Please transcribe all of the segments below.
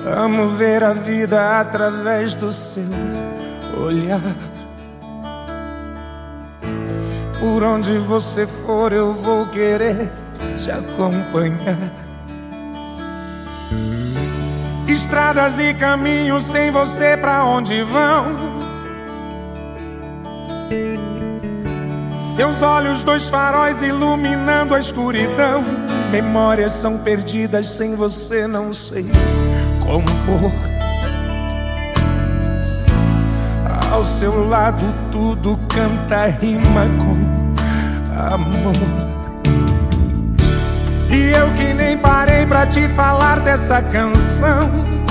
Amo ver a vida através do seu olhar. Por onde você for eu vou querer te acompanhar. Estradas e caminhos sem você pra onde vão? Seus olhos, dois faróis iluminando a escuridão. Memórias são perdidas sem você, não sei compor. Ao seu lado tudo canta, rima com amor. E eu que nem parei pra te falar dessa canção,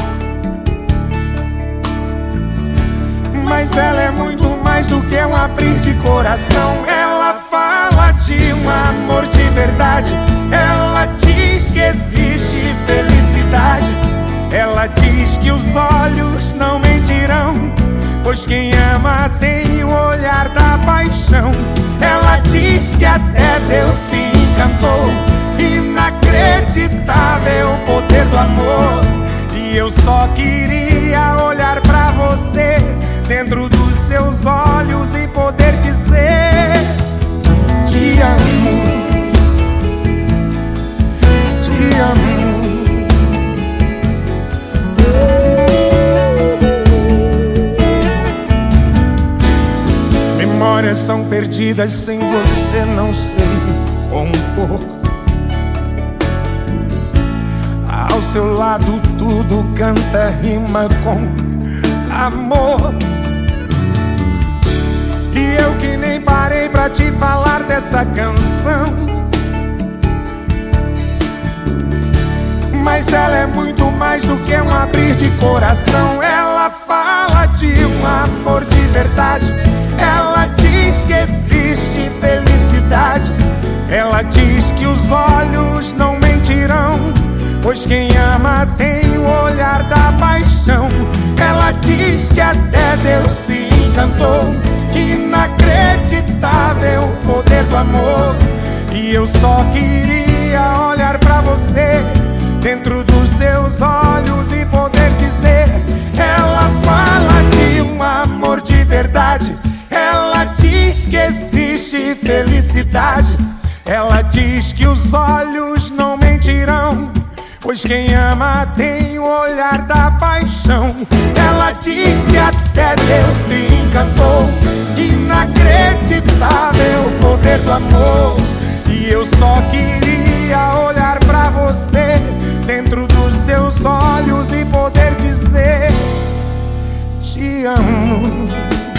mas ela é muito mais do que um abrir de coração. Ela fala de um amor de verdade. Ela diz que existe felicidade. Ela diz que os olhos não mentirão, pois quem ama tem o olhar da paixão. Ela diz que até Deus se encantou. Inacreditável o poder do amor. E eu só queria olhar pra você dentro dos seus olhos e poder dizer: te amo, te amo. Memórias são perdidas sem você, não sei compor. Ao seu lado tudo canta, rima com amor. E eu que nem parei pra te falar dessa canção, mas ela é muito mais do que um abrir de coração. Ela fala de um amor de verdade. Ela diz que existe felicidade. Ela diz que os olhos não mentirão, pois quem ama tem o olhar da paixão. Ela diz que até Deus se encantou. Inacreditável o poder do amor. E eu só queria olhar pra você dentro dos seus olhos e poder dizer: ela fala de um amor de verdade. Ela diz que existe felicidade. Ela diz que os olhos não mentirão, pois quem ama tem o olhar da paixão. Ela diz que até Deus se encantou. Inacreditável o poder do amor. E eu só queria olhar pra você dentro dos seus olhos e poder dizer: te amo.